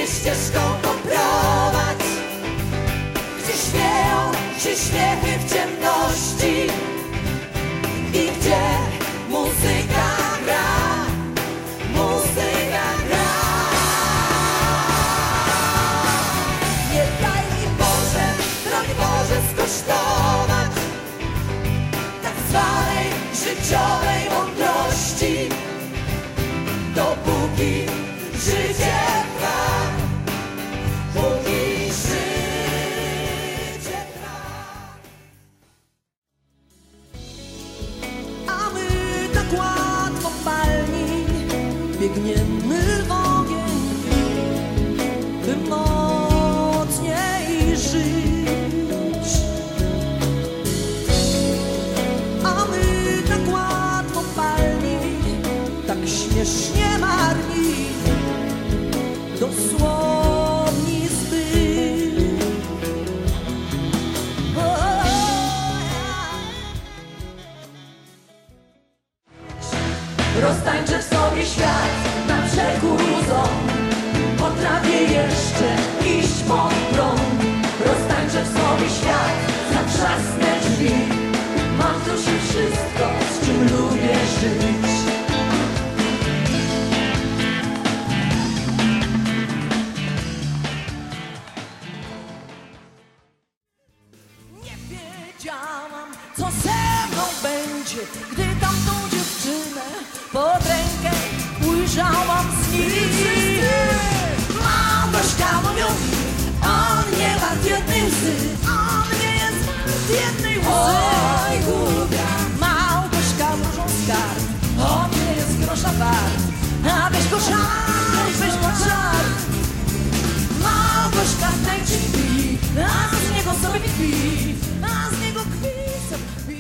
mnie ścieżką poprowadź, gdzie śmieją się śmiechy w ciemności i gdzie muzyka gra, muzyka gra. Nie daj mi Boże, broń Boże skosztować tak zwanej życiowej mądrości, dopóki życie trwa, póki życie trwa. A my tak łatwo palni biegniemy w ogień, by mocniej żyć. A my tak łatwo palni, tak śmiesznie marni, dosłownie zbyt. Roztańczę w sobie świat na brzegu ząb, potrafię jeszcze iść pod prąd. Roztańczę w sobie świat, zatrzasnę drzwi, mam tu się wszystko, z czym lubię żyć. Nie wiedziałam, co ze mną będzie, gdy tamtą dziewczynę pod rękę ujrzałam z nim. Małgorzka mówią, on nie wart jednej łzy, on nie jest wart jednej łzy. Oj, głupia, Małgorzka wróżą skarb, on nie jest grosza wart, a weź go żal, weź go żal. Małgorzka tańczy i kpi, a z niego sobie kpi, a z niego kpi sobie kpi.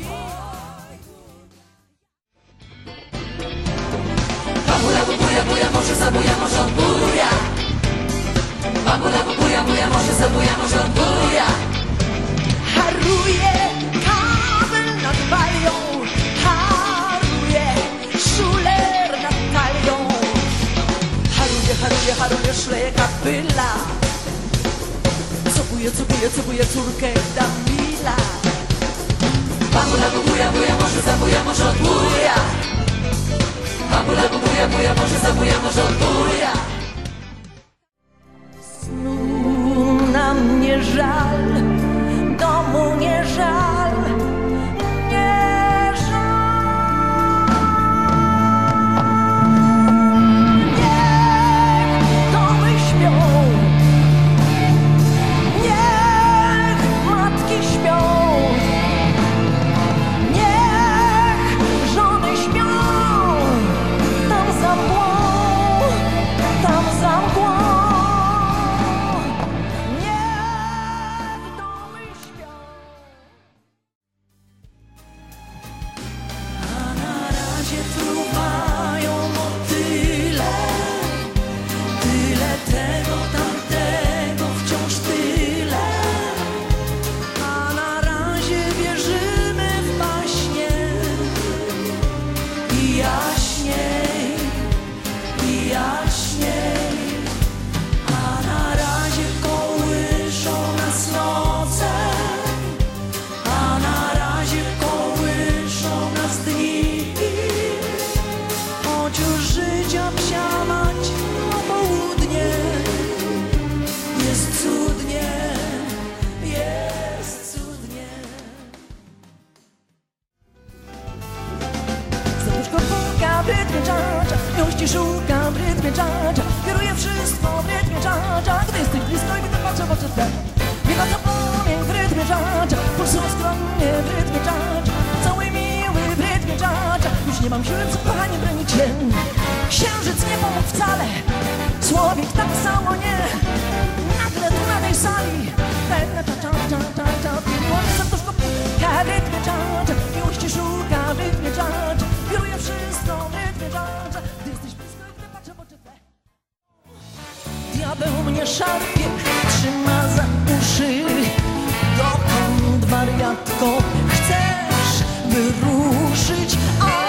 bambula, bubuja, buja, może zabuja, może odbuja. Bambula, bubuja, buja, może zabuja, może odbuja. Haruje kabel nad walią, haruje szuler nad talią. Haruje, haruje, haruje, szleje kapyla. Cobuje córkę Damila. Bambula, bubuja, buja, może zabuja, może odbuja. Bambula, bubuja, buja, może zabuja, może odbuja. Snu nam nie żal, domu nie żal, nie żal. Niech domy śpią, niech matki śpią, niech żony śpią, tam za mgłą, tam za mgłą. Niech domy śpią. A na razie fruwają motyle, tyle tego, tamtego, wciąż tyle. A na razie wierzymy w baśnie i jaśniej, i jaśniej. A na razie kołyszą nas noce, a na razie kołyszą nas dni. Choć już życia psia mać na południe, jest cudnie, jest cudnie. Serduszko puka w rytmie czacza, miłości szuka w rytmie czacza, kieruje wszystko w rytmie czacza. Gdy jesteś blisko i gdy patrzę w oczy twe, miga płomień w rytmie czacza, pulsuje skromnie w rytmie czacza, cały miły w rytmie czacza. Już nie mam siły przed kochaniem bronić się, księżyc nie pomógł wcale, słowik tak samo nie. Nagle tu na tej sali pewne czacza, piękne serduszko puka w rytmie czacza, miłości szuka w rytmie czacza, kieruje wszystko w rytmie czacza. Gdy jesteś blisko i gdy patrzę w oczy twe, diabeł mnie szarpie, trzyma za uszy. Dokąd, wariatko, chcesz wyruszyć?